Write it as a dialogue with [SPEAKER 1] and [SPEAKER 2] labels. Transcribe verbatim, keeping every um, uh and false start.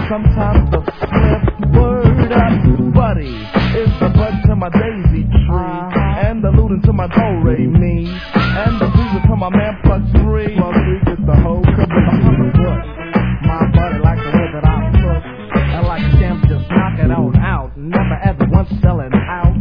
[SPEAKER 1] sometimes the flip. Word up, buddy, is the bud to my daisy tree, and the looting to my do-re-mi, and the blues to my man plus three. Plus three gets the whole caboose. My buddy like the way that I cook, and like a champ just knock it on out, never ever once selling out.